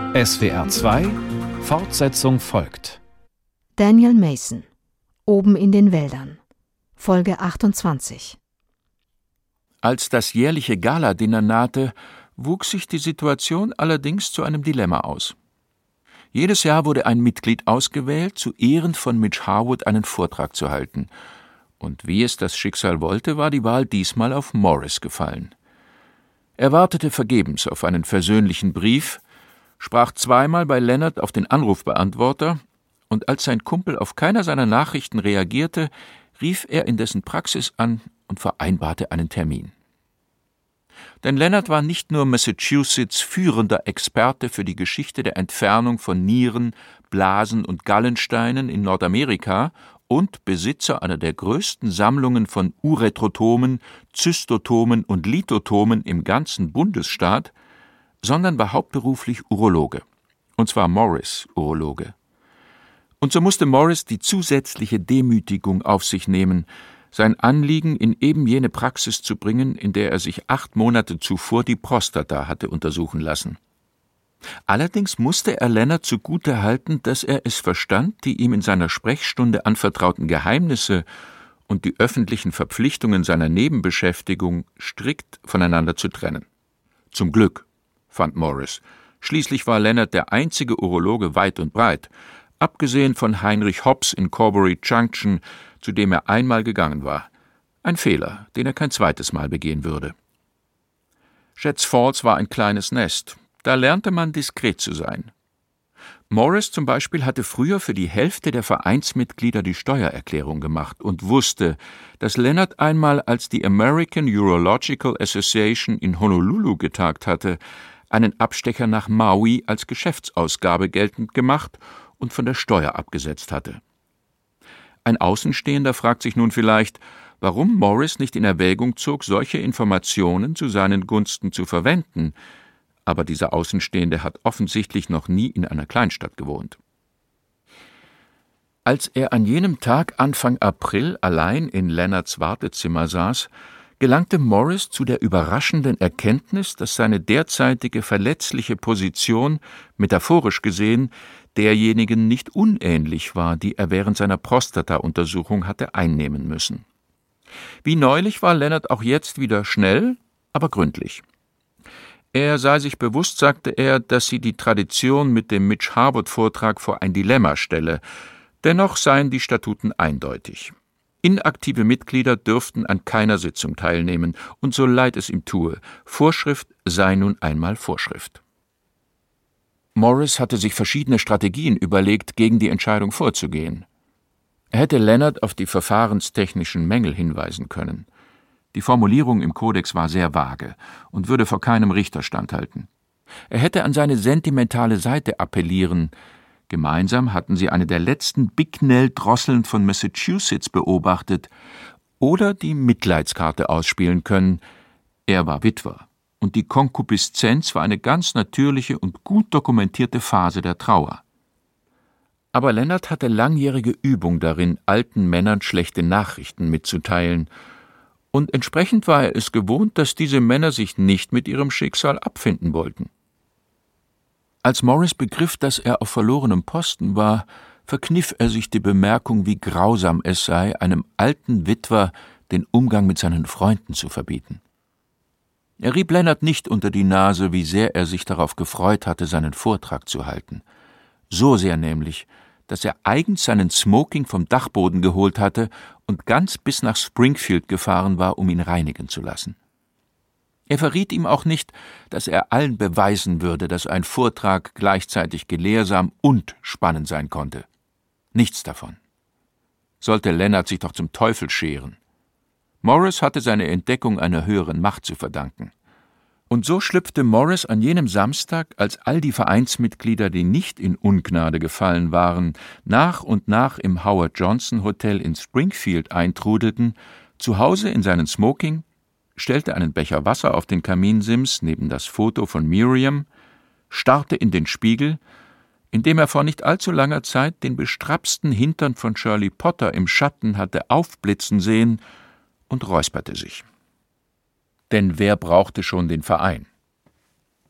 SWR 2 Fortsetzung folgt. Daniel Mason, Oben in den Wäldern, Folge 28. Als das jährliche Galadinner nahte, wuchs sich die Situation allerdings zu einem Dilemma aus. Jedes Jahr wurde ein Mitglied ausgewählt, zu Ehren von Mitch Harwood einen Vortrag zu halten. Und wie es das Schicksal wollte, war die Wahl diesmal auf Morris gefallen. Er wartete vergebens auf einen versöhnlichen Brief, sprach zweimal bei Leonard auf den Anrufbeantworter, und als sein Kumpel auf keiner seiner Nachrichten reagierte, rief er in dessen Praxis an und vereinbarte einen Termin. Denn Leonard war nicht nur Massachusetts führender Experte für die Geschichte der Entfernung von Nieren, Blasen und Gallensteinen in Nordamerika und Besitzer einer der größten Sammlungen von Uretrotomen, Zystotomen und Lithotomen im ganzen Bundesstaat, sondern war hauptberuflich Urologe. Und zwar Morris-Urologe. Und so musste Morris die zusätzliche Demütigung auf sich nehmen, sein Anliegen in eben jene Praxis zu bringen, in der er sich 8 Monate zuvor die Prostata hatte untersuchen lassen. Allerdings musste er Leonard zugute halten, dass er es verstand, die ihm in seiner Sprechstunde anvertrauten Geheimnisse und die öffentlichen Verpflichtungen seiner Nebenbeschäftigung strikt voneinander zu trennen. Zum Glück, fand Morris. Schließlich war Leonard der einzige Urologe weit und breit, abgesehen von Heinrich Hobbs in Corbury Junction, zu dem er einmal gegangen war. Ein Fehler, den er kein zweites Mal begehen würde. Sheds Falls war ein kleines Nest. Da lernte man diskret zu sein. Morris zum Beispiel hatte früher für die Hälfte der Vereinsmitglieder die Steuererklärung gemacht und wusste, dass Leonard einmal, als die American Urological Association in Honolulu getagt hatte, einen Abstecher nach Maui als Geschäftsausgabe geltend gemacht und von der Steuer abgesetzt hatte. Ein Außenstehender fragt sich nun vielleicht, warum Morris nicht in Erwägung zog, solche Informationen zu seinen Gunsten zu verwenden, aber dieser Außenstehende hat offensichtlich noch nie in einer Kleinstadt gewohnt. Als er an jenem Tag Anfang April allein in Leonards Wartezimmer saß, gelangte Morris zu der überraschenden Erkenntnis, dass seine derzeitige verletzliche Position, metaphorisch gesehen, derjenigen nicht unähnlich war, die er während seiner Prostata-Untersuchung hatte einnehmen müssen. Wie neulich war Leonard auch jetzt wieder schnell, aber gründlich. Er sei sich bewusst, sagte er, dass sie die Tradition mit dem Mitch Harwood-Vortrag vor ein Dilemma stelle. Dennoch seien die Statuten eindeutig. Inaktive Mitglieder dürften an keiner Sitzung teilnehmen, und so leid es ihm tue, Vorschrift sei nun einmal Vorschrift. Morris hatte sich verschiedene Strategien überlegt, gegen die Entscheidung vorzugehen. Er hätte Leonard auf die verfahrenstechnischen Mängel hinweisen können. Die Formulierung im Kodex war sehr vage und würde vor keinem Richter standhalten. Er hätte an seine sentimentale Seite appellieren. Gemeinsam hatten sie eine der letzten Bicknell-Drosseln von Massachusetts beobachtet oder die Mitleidskarte ausspielen können. Er war Witwer und die Konkupiszenz war eine ganz natürliche und gut dokumentierte Phase der Trauer. Aber Leonard hatte langjährige Übung darin, alten Männern schlechte Nachrichten mitzuteilen, und entsprechend war er es gewohnt, dass diese Männer sich nicht mit ihrem Schicksal abfinden wollten. Als Morris begriff, dass er auf verlorenem Posten war, verkniff er sich die Bemerkung, wie grausam es sei, einem alten Witwer den Umgang mit seinen Freunden zu verbieten. Er rieb Leonard nicht unter die Nase, wie sehr er sich darauf gefreut hatte, seinen Vortrag zu halten. So sehr nämlich, dass er eigens seinen Smoking vom Dachboden geholt hatte und ganz bis nach Springfield gefahren war, um ihn reinigen zu lassen. Er verriet ihm auch nicht, dass er allen beweisen würde, dass ein Vortrag gleichzeitig gelehrsam und spannend sein konnte. Nichts davon. Sollte Leonard sich doch zum Teufel scheren. Morris hatte seine Entdeckung einer höheren Macht zu verdanken. Und so schlüpfte Morris an jenem Samstag, als all die Vereinsmitglieder, die nicht in Ungnade gefallen waren, nach und nach im Howard Johnson Hotel in Springfield eintrudelten, zu Hause in seinen Smoking, stellte einen Becher Wasser auf den Kaminsims neben das Foto von Miriam, starrte in den Spiegel, in dem er vor nicht allzu langer Zeit den bestrapsten Hintern von Shirley Potter im Schatten hatte aufblitzen sehen, und räusperte sich. Denn wer brauchte schon den Verein?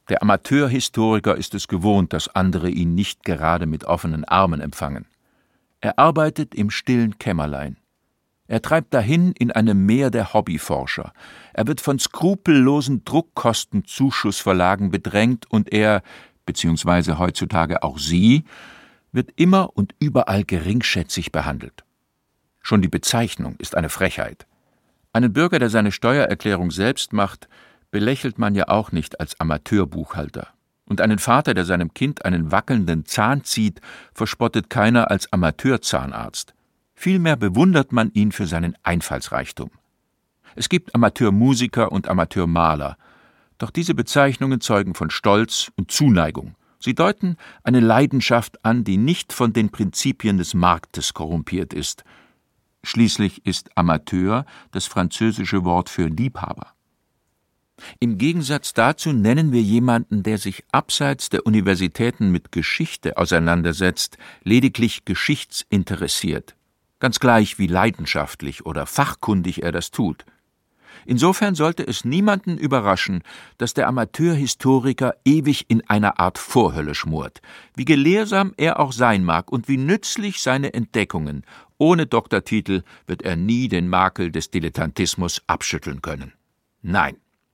Der Amateurhistoriker ist es gewohnt, dass andere ihn nicht gerade mit offenen Armen empfangen. Er arbeitet im stillen Kämmerlein. Er treibt dahin in einem Meer der Hobbyforscher. Er wird von skrupellosen Druckkostenzuschussverlagen bedrängt und er, beziehungsweise heutzutage auch sie, wird immer und überall geringschätzig behandelt. Schon die Bezeichnung ist eine Frechheit. Einen Bürger, der seine Steuererklärung selbst macht, belächelt man ja auch nicht als Amateurbuchhalter. Und einen Vater, der seinem Kind einen wackelnden Zahn zieht, verspottet keiner als Amateurzahnarzt. Vielmehr bewundert man ihn für seinen Einfallsreichtum. Es gibt Amateurmusiker und Amateurmaler. Doch diese Bezeichnungen zeugen von Stolz und Zuneigung. Sie deuten eine Leidenschaft an, die nicht von den Prinzipien des Marktes korrumpiert ist. Schließlich ist Amateur das französische Wort für Liebhaber. Im Gegensatz dazu nennen wir jemanden, der sich abseits der Universitäten mit Geschichte auseinandersetzt, lediglich geschichtsinteressiert. Ganz gleich, wie leidenschaftlich oder fachkundig er das tut. Insofern sollte es niemanden überraschen, dass der Amateurhistoriker ewig in einer Art Vorhölle schmort. Wie gelehrsam er auch sein mag und wie nützlich seine Entdeckungen, ohne Doktortitel wird er nie den Makel des Dilettantismus abschütteln können. Nein.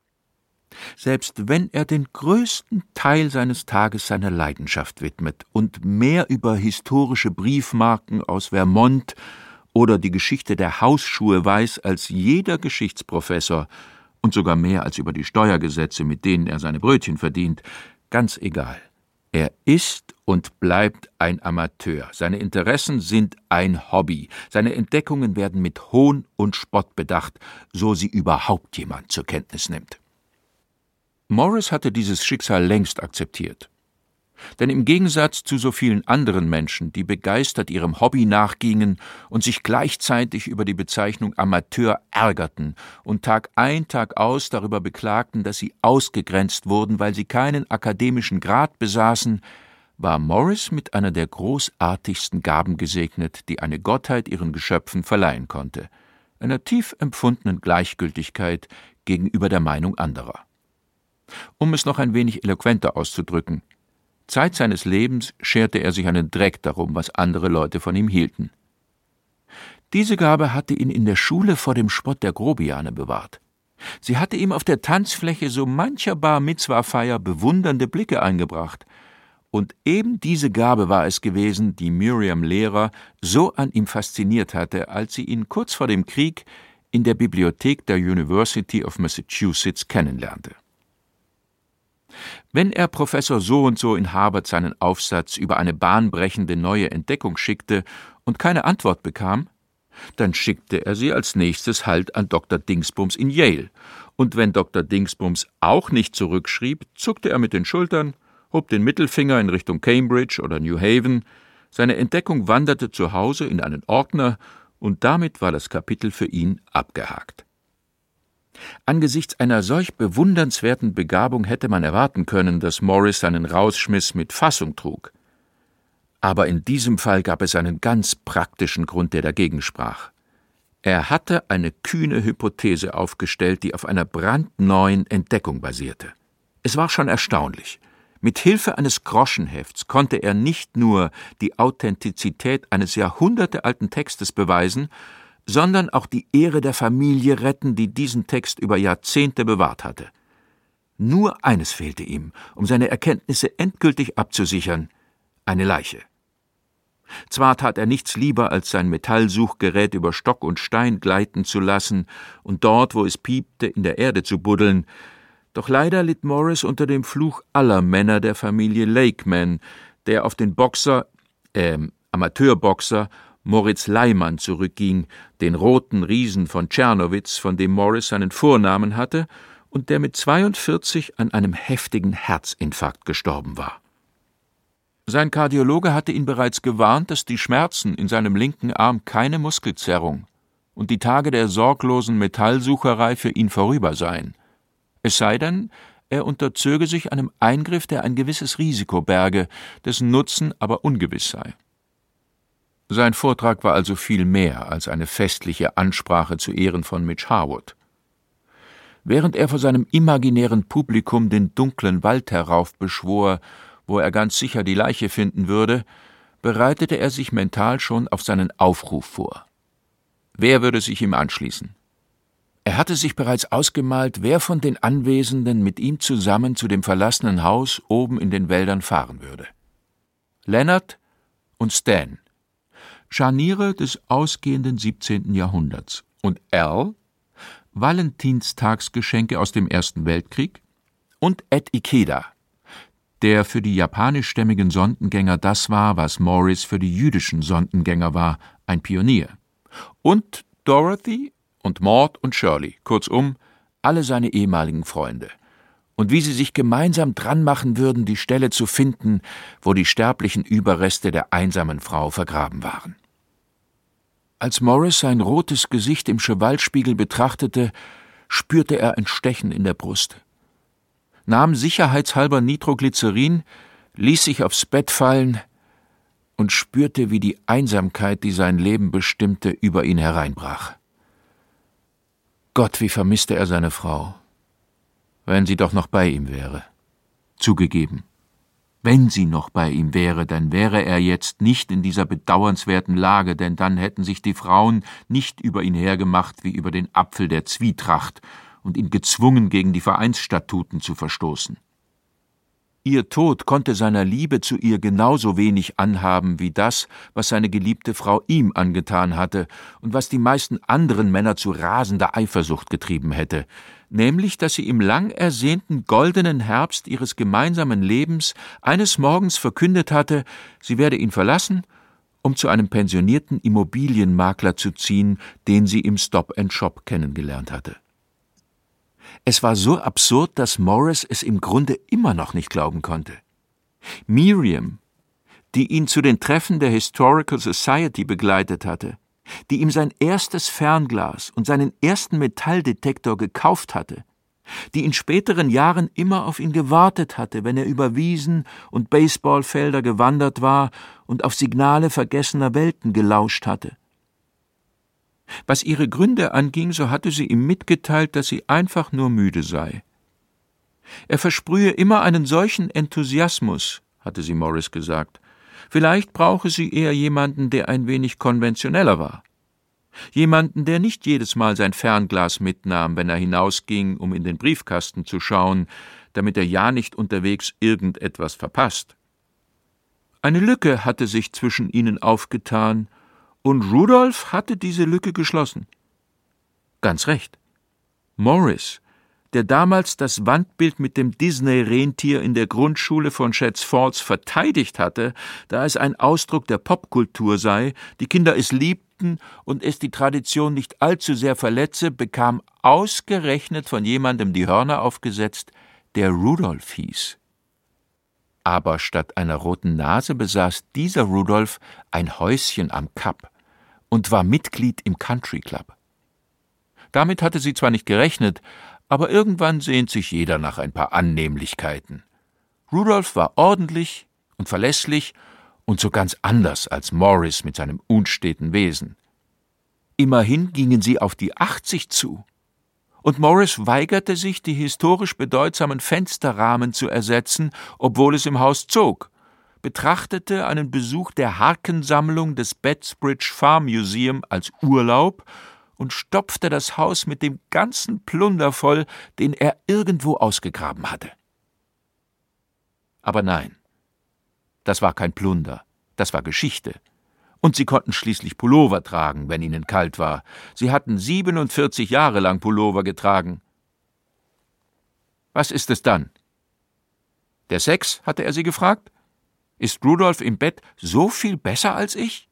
Selbst wenn er den größten Teil seines Tages seiner Leidenschaft widmet und mehr über historische Briefmarken aus Vermont oder die Geschichte der Hausschuhe weiß als jeder Geschichtsprofessor und sogar mehr als über die Steuergesetze, mit denen er seine Brötchen verdient, ganz egal. Er ist und bleibt ein Amateur. Seine Interessen sind ein Hobby. Seine Entdeckungen werden mit Hohn und Spott bedacht, so sie überhaupt jemand zur Kenntnis nimmt. Morris hatte dieses Schicksal längst akzeptiert. Denn im Gegensatz zu so vielen anderen Menschen, die begeistert ihrem Hobby nachgingen und sich gleichzeitig über die Bezeichnung Amateur ärgerten und Tag ein, Tag aus darüber beklagten, dass sie ausgegrenzt wurden, weil sie keinen akademischen Grad besaßen, war Morris mit einer der großartigsten Gaben gesegnet, die eine Gottheit ihren Geschöpfen verleihen konnte, einer tief empfundenen Gleichgültigkeit gegenüber der Meinung anderer. Um es noch ein wenig eloquenter auszudrücken: Zeit seines Lebens scherte er sich einen Dreck darum, was andere Leute von ihm hielten. Diese Gabe hatte ihn in der Schule vor dem Spott der Grobiane bewahrt. Sie hatte ihm auf der Tanzfläche so mancher Bar-Mitzwa-Feier bewundernde Blicke eingebracht. Und eben diese Gabe war es gewesen, die Miriam Lehrer so an ihm fasziniert hatte, als sie ihn kurz vor dem Krieg in der Bibliothek der University of Massachusetts kennenlernte. Wenn er Professor So-und-so in Harvard seinen Aufsatz über eine bahnbrechende neue Entdeckung schickte und keine Antwort bekam, dann schickte er sie als nächstes halt an Dr. Dingsbums in Yale. Und wenn Dr. Dingsbums auch nicht zurückschrieb, zuckte er mit den Schultern, hob den Mittelfinger in Richtung Cambridge oder New Haven, seine Entdeckung wanderte zu Hause in einen Ordner und damit war das Kapitel für ihn abgehakt. Angesichts einer solch bewundernswerten Begabung hätte man erwarten können, dass Morris seinen Rausschmiss mit Fassung trug. Aber in diesem Fall gab es einen ganz praktischen Grund, der dagegen sprach. Er hatte eine kühne Hypothese aufgestellt, die auf einer brandneuen Entdeckung basierte. Es war schon erstaunlich. Mit Hilfe eines Groschenhefts konnte er nicht nur die Authentizität eines jahrhundertealten Textes beweisen, sondern auch die Ehre der Familie retten, die diesen Text über Jahrzehnte bewahrt hatte. Nur eines fehlte ihm, um seine Erkenntnisse endgültig abzusichern: eine Leiche. Zwar tat er nichts lieber, als sein Metallsuchgerät über Stock und Stein gleiten zu lassen und dort, wo es piepte, in der Erde zu buddeln, doch leider litt Morris unter dem Fluch aller Männer der Familie Lakeman, der auf den Amateurboxer Moritz Leimann zurückging, den roten Riesen von Czernowitz, von dem Morris seinen Vornamen hatte und der mit 42 an einem heftigen Herzinfarkt gestorben war. Sein Kardiologe hatte ihn bereits gewarnt, dass die Schmerzen in seinem linken Arm keine Muskelzerrung und die Tage der sorglosen Metallsucherei für ihn vorüber seien. Es sei denn, er unterzöge sich einem Eingriff, der ein gewisses Risiko berge, dessen Nutzen aber ungewiss sei. Sein Vortrag war also viel mehr als eine festliche Ansprache zu Ehren von Mitch Harwood. Während er vor seinem imaginären Publikum den dunklen Wald heraufbeschwor, wo er ganz sicher die Leiche finden würde, bereitete er sich mental schon auf seinen Aufruf vor. Wer würde sich ihm anschließen? Er hatte sich bereits ausgemalt, wer von den Anwesenden mit ihm zusammen zu dem verlassenen Haus oben in den Wäldern fahren würde. Leonard und Stan, Scharniere des ausgehenden 17. Jahrhunderts, und Al, Valentinstagsgeschenke aus dem Ersten Weltkrieg, und Ed Ikeda, der für die japanischstämmigen Sondengänger das war, was Morris für die jüdischen Sondengänger war, ein Pionier. Und Dorothy und Maud und Shirley, kurzum, alle seine ehemaligen Freunde. Und wie sie sich gemeinsam dran machen würden, die Stelle zu finden, wo die sterblichen Überreste der einsamen Frau vergraben waren. Als Morris sein rotes Gesicht im Chevalspiegel betrachtete, spürte er ein Stechen in der Brust, nahm sicherheitshalber Nitroglycerin, ließ sich aufs Bett fallen und spürte, wie die Einsamkeit, die sein Leben bestimmte, über ihn hereinbrach. Gott, wie vermisste er seine Frau. Wenn sie doch noch bei ihm wäre. Zugegeben, wenn sie noch bei ihm wäre, dann wäre er jetzt nicht in dieser bedauernswerten Lage, denn dann hätten sich die Frauen nicht über ihn hergemacht wie über den Apfel der Zwietracht und ihn gezwungen, gegen die Vereinsstatuten zu verstoßen. Ihr Tod konnte seiner Liebe zu ihr genauso wenig anhaben wie das, was seine geliebte Frau ihm angetan hatte und was die meisten anderen Männer zu rasender Eifersucht getrieben hätte, nämlich, dass sie im lang ersehnten goldenen Herbst ihres gemeinsamen Lebens eines Morgens verkündet hatte, sie werde ihn verlassen, um zu einem pensionierten Immobilienmakler zu ziehen, den sie im Stop-and-Shop kennengelernt hatte. Es war so absurd, dass Morris es im Grunde immer noch nicht glauben konnte. Miriam, die ihn zu den Treffen der Historical Society begleitet hatte, die ihm sein erstes Fernglas und seinen ersten Metalldetektor gekauft hatte, die in späteren Jahren immer auf ihn gewartet hatte, wenn er über Wiesen und Baseballfelder gewandert war und auf Signale vergessener Welten gelauscht hatte. Was ihre Gründe anging, so hatte sie ihm mitgeteilt, dass sie einfach nur müde sei. Er versprühe immer einen solchen Enthusiasmus, hatte sie Morris gesagt. Vielleicht brauche sie eher jemanden, der ein wenig konventioneller war. Jemanden, der nicht jedes Mal sein Fernglas mitnahm, wenn er hinausging, um in den Briefkasten zu schauen, damit er ja nicht unterwegs irgendetwas verpasst. Eine Lücke hatte sich zwischen ihnen aufgetan, und Rudolph hatte diese Lücke geschlossen. Ganz recht. Morris, der damals das Wandbild mit dem Disney-Rentier in der Grundschule von Sheds Falls verteidigt hatte, da es ein Ausdruck der Popkultur sei, die Kinder es liebten und es die Tradition nicht allzu sehr verletze, bekam ausgerechnet von jemandem die Hörner aufgesetzt, der Rudolph hieß. Aber statt einer roten Nase besaß dieser Rudolph ein Häuschen am Kap und war Mitglied im Country Club. Damit hatte sie zwar nicht gerechnet, aber irgendwann sehnt sich jeder nach ein paar Annehmlichkeiten. Rudolph war ordentlich und verlässlich und so ganz anders als Morris mit seinem unsteten Wesen. Immerhin gingen sie auf die 80 zu. Und Morris weigerte sich, die historisch bedeutsamen Fensterrahmen zu ersetzen, obwohl es im Haus zog, betrachtete einen Besuch der Harkensammlung des Betsbridge Farm Museum als Urlaub und stopfte das Haus mit dem ganzen Plunder voll, den er irgendwo ausgegraben hatte. Aber nein, das war kein Plunder, das war Geschichte. Und sie konnten schließlich Pullover tragen, wenn ihnen kalt war. Sie hatten 47 Jahre lang Pullover getragen. Was ist es dann? Der Sex, hatte er sie gefragt? Ist Rudolph im Bett so viel besser als ich?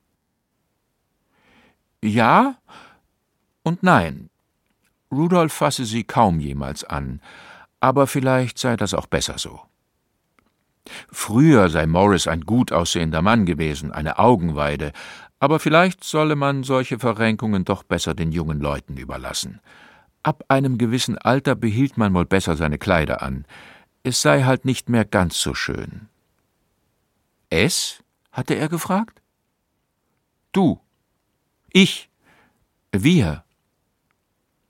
Ja und nein. Rudolph fasse sie kaum jemals an, aber vielleicht sei das auch besser so. Früher sei Morris ein gut aussehender Mann gewesen, eine Augenweide, aber vielleicht solle man solche Verrenkungen doch besser den jungen Leuten überlassen. Ab einem gewissen Alter behielt man wohl besser seine Kleider an. Es sei halt nicht mehr ganz so schön. Es? Hatte er gefragt. Du. Ich. Wir.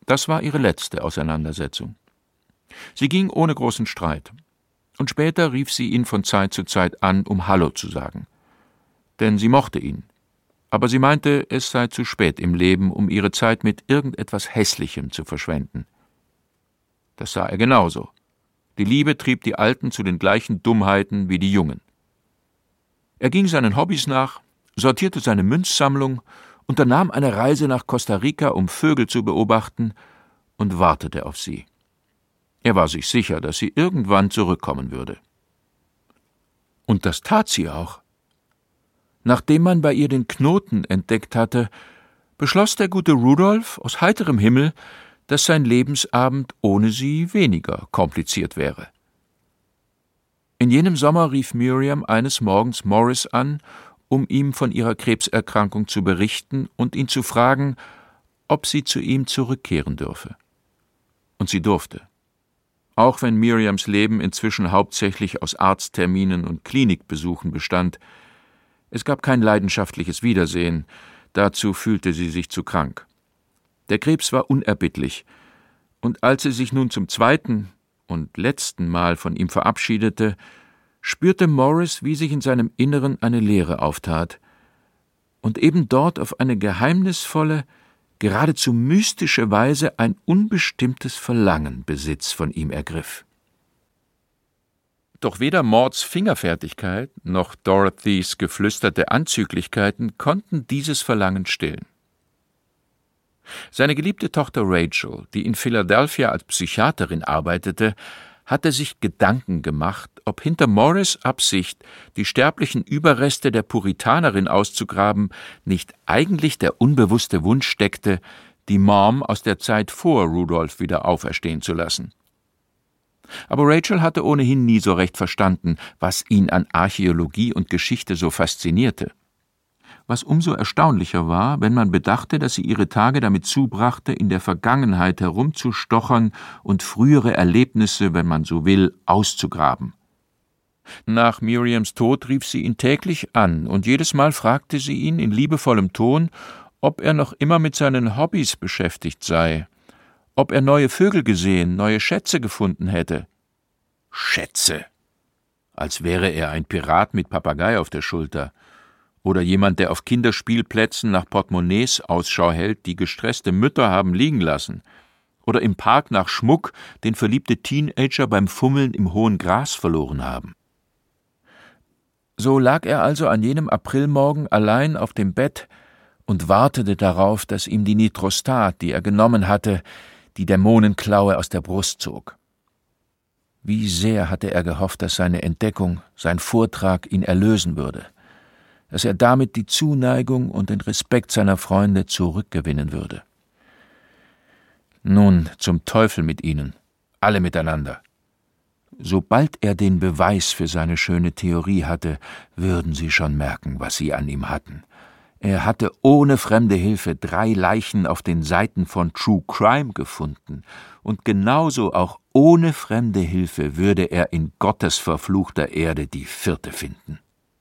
Das war ihre letzte Auseinandersetzung. Sie ging ohne großen Streit. Und später rief sie ihn von Zeit zu Zeit an, um Hallo zu sagen. Denn sie mochte ihn. Aber sie meinte, es sei zu spät im Leben, um ihre Zeit mit irgendetwas Hässlichem zu verschwenden. Das sah er genauso. Die Liebe trieb die Alten zu den gleichen Dummheiten wie die Jungen. Er ging seinen Hobbys nach, sortierte seine Münzsammlung, unternahm eine Reise nach Costa Rica, um Vögel zu beobachten, und wartete auf sie. Er war sich sicher, dass sie irgendwann zurückkommen würde. Und das tat sie auch. Nachdem man bei ihr den Knoten entdeckt hatte, beschloss der gute Rudolf aus heiterem Himmel, dass sein Lebensabend ohne sie weniger kompliziert wäre. In jenem Sommer rief Miriam eines Morgens Morris an, um ihm von ihrer Krebserkrankung zu berichten und ihn zu fragen, ob sie zu ihm zurückkehren dürfe. Und sie durfte. Auch wenn Miriams Leben inzwischen hauptsächlich aus Arztterminen und Klinikbesuchen bestand, es gab kein leidenschaftliches Wiedersehen, dazu fühlte sie sich zu krank. Der Krebs war unerbittlich, und als sie sich nun zum zweiten und letzten Mal von ihm verabschiedete, spürte Morris, wie sich in seinem Inneren eine Leere auftat und eben dort auf eine geheimnisvolle, geradezu mystische Weise ein unbestimmtes Verlangen Besitz von ihm ergriff. Doch weder Mauds Fingerfertigkeit noch Dorothys geflüsterte Anzüglichkeiten konnten dieses Verlangen stillen. Seine geliebte Tochter Rachel, die in Philadelphia als Psychiaterin arbeitete, hatte sich Gedanken gemacht, ob hinter Morris' Absicht, die sterblichen Überreste der Puritanerin auszugraben, nicht eigentlich der unbewusste Wunsch steckte, die Mom aus der Zeit vor Rudolf wieder auferstehen zu lassen. Aber Rachel hatte ohnehin nie so recht verstanden, was ihn an Archäologie und Geschichte so faszinierte. Was umso erstaunlicher war, wenn man bedachte, dass sie ihre Tage damit zubrachte, in der Vergangenheit herumzustochern und frühere Erlebnisse, wenn man so will, auszugraben. Nach Miriams Tod rief sie ihn täglich an, und jedes Mal fragte sie ihn in liebevollem Ton, ob er noch immer mit seinen Hobbys beschäftigt sei, ob er neue Vögel gesehen, neue Schätze gefunden hätte. Schätze! Als wäre er ein Pirat mit Papagei auf der Schulter. Oder jemand, der auf Kinderspielplätzen nach Portemonnaies Ausschau hält, die gestresste Mütter haben liegen lassen. Oder im Park nach Schmuck, den verliebte Teenager beim Fummeln im hohen Gras verloren haben. So lag er also an jenem Aprilmorgen allein auf dem Bett und wartete darauf, dass ihm die Nitrostat, die er genommen hatte, die Dämonenklaue aus der Brust zog. Wie sehr hatte er gehofft, dass seine Entdeckung, sein Vortrag ihn erlösen würde, dass er damit die Zuneigung und den Respekt seiner Freunde zurückgewinnen würde. Nun, zum Teufel mit ihnen, alle miteinander. Sobald er den Beweis für seine schöne Theorie hatte, würden sie schon merken, was sie an ihm hatten. Er hatte ohne fremde Hilfe 3 Leichen auf den Seiten von True Crime gefunden, und genauso auch ohne fremde Hilfe würde er in Gottes verfluchter Erde die 4. finden.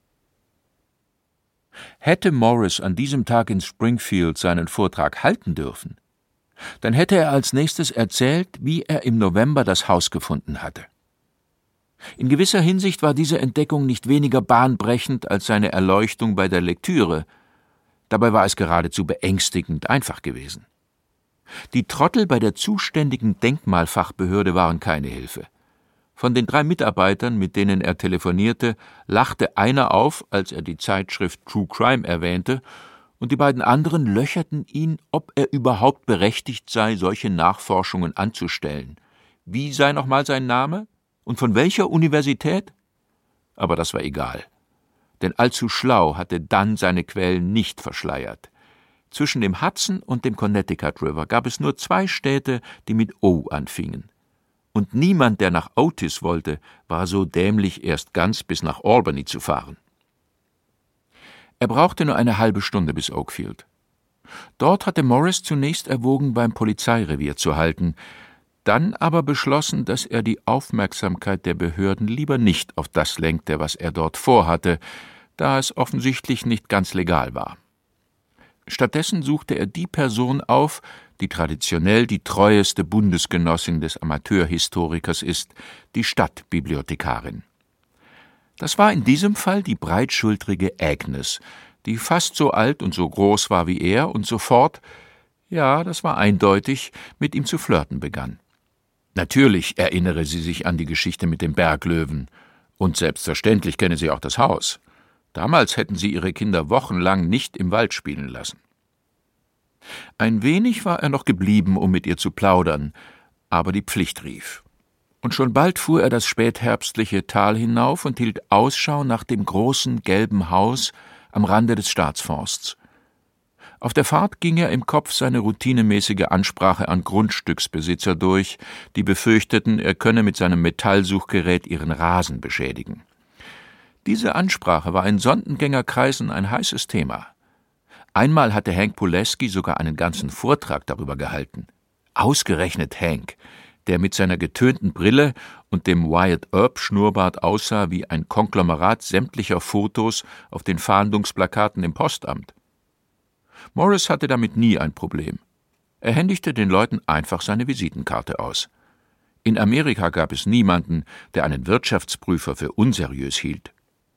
Hätte Morris an diesem Tag in Springfield seinen Vortrag halten dürfen, dann hätte er als nächstes erzählt, wie er im November das Haus gefunden hatte. In gewisser Hinsicht war diese Entdeckung nicht weniger bahnbrechend als seine Erleuchtung bei der Lektüre. Dabei war es geradezu beängstigend einfach gewesen. Die Trottel bei der zuständigen Denkmalfachbehörde waren keine Hilfe. Von den 3 Mitarbeitern, mit denen er telefonierte, lachte einer auf, als er die Zeitschrift True Crime erwähnte, und die beiden anderen löcherten ihn, ob er überhaupt berechtigt sei, solche Nachforschungen anzustellen. Wie sei nochmal sein Name? Und von welcher Universität? Aber das war egal. Denn allzu schlau hatte Dunn seine Quellen nicht verschleiert. Zwischen dem Hudson und dem Connecticut River gab es nur 2 Städte, die mit O anfingen. Und niemand, der nach Otis wollte, war so dämlich, erst ganz bis nach Albany zu fahren. Er brauchte nur eine halbe Stunde bis Oakfield. Dort hatte Morris zunächst erwogen, beim Polizeirevier zu halten, dann aber beschlossen, dass er die Aufmerksamkeit der Behörden lieber nicht auf das lenkte, was er dort vorhatte, da es offensichtlich nicht ganz legal war. Stattdessen suchte er die Person auf, die traditionell die treueste Bundesgenossin des Amateurhistorikers ist, die Stadtbibliothekarin. Das war in diesem Fall die breitschultrige Agnes, die fast so alt und so groß war wie er und sofort, ja, das war eindeutig, mit ihm zu flirten begann. Natürlich erinnere sie sich an die Geschichte mit dem Berglöwen. Und selbstverständlich kenne sie auch das Haus. Damals hätten sie ihre Kinder wochenlang nicht im Wald spielen lassen. Ein wenig war er noch geblieben, um mit ihr zu plaudern, aber die Pflicht rief. Und schon bald fuhr er das spätherbstliche Tal hinauf und hielt Ausschau nach dem großen gelben Haus am Rande des Staatsforsts. Auf der Fahrt ging er im Kopf seine routinemäßige Ansprache an Grundstücksbesitzer durch, die befürchteten, er könne mit seinem Metallsuchgerät ihren Rasen beschädigen. Diese Ansprache war in Sondengängerkreisen ein heißes Thema. Einmal hatte Hank Pulaski sogar einen ganzen Vortrag darüber gehalten. Ausgerechnet Hank, der mit seiner getönten Brille und dem Wyatt Earp-Schnurrbart aussah wie ein Konglomerat sämtlicher Fotos auf den Fahndungsplakaten im Postamt. Morris hatte damit nie ein Problem. Er händigte den Leuten einfach seine Visitenkarte aus. In Amerika gab es niemanden, der einen Wirtschaftsprüfer für unseriös hielt.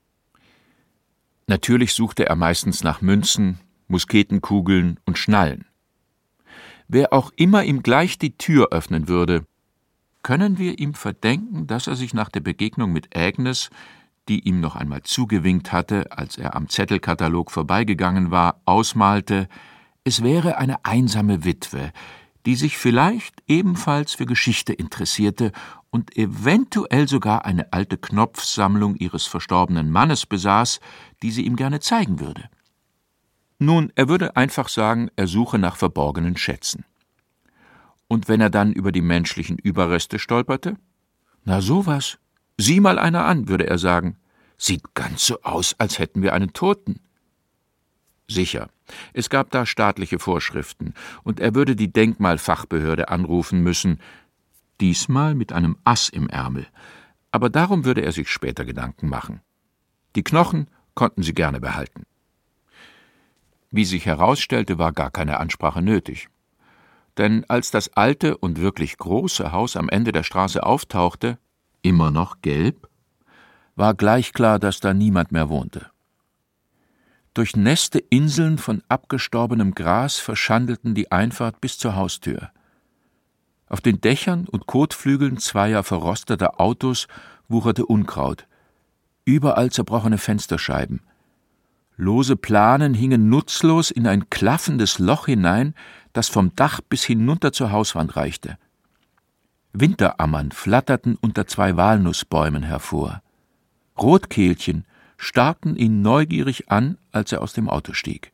Natürlich suchte er meistens nach Münzen, Musketenkugeln und Schnallen. Wer auch immer ihm gleich die Tür öffnen würde, können wir ihm verdenken, dass er sich nach der Begegnung mit Agnes, die ihm noch einmal zugewinkt hatte, als er am Zettelkatalog vorbeigegangen war, ausmalte, es wäre eine einsame Witwe, die sich vielleicht ebenfalls für Geschichte interessierte und eventuell sogar eine alte Knopfsammlung ihres verstorbenen Mannes besaß, die sie ihm gerne zeigen würde. Nun, er würde einfach sagen, er suche nach verborgenen Schätzen. Und wenn er dann über die menschlichen Überreste stolperte? Na sowas. Sieh mal einer an, würde er sagen. Sieht ganz so aus, als hätten wir einen Toten. Sicher, es gab da staatliche Vorschriften, und er würde die Denkmalfachbehörde anrufen müssen, diesmal mit einem Ass im Ärmel. Aber darum würde er sich später Gedanken machen. Die Knochen konnten sie gerne behalten. Wie sich herausstellte, war gar keine Ansprache nötig. Denn als das alte und wirklich große Haus am Ende der Straße auftauchte, immer noch gelb, war gleich klar, dass da niemand mehr wohnte. Durchnässte Inseln von abgestorbenem Gras verschandelten die Einfahrt bis zur Haustür. Auf den Dächern und Kotflügeln zweier verrosteter Autos wucherte Unkraut. Überall zerbrochene Fensterscheiben. Lose Planen hingen nutzlos in ein klaffendes Loch hinein, das vom Dach bis hinunter zur Hauswand reichte. Winterammern flatterten unter zwei Walnussbäumen hervor. Rotkehlchen starrten ihn neugierig an, als er aus dem Auto stieg.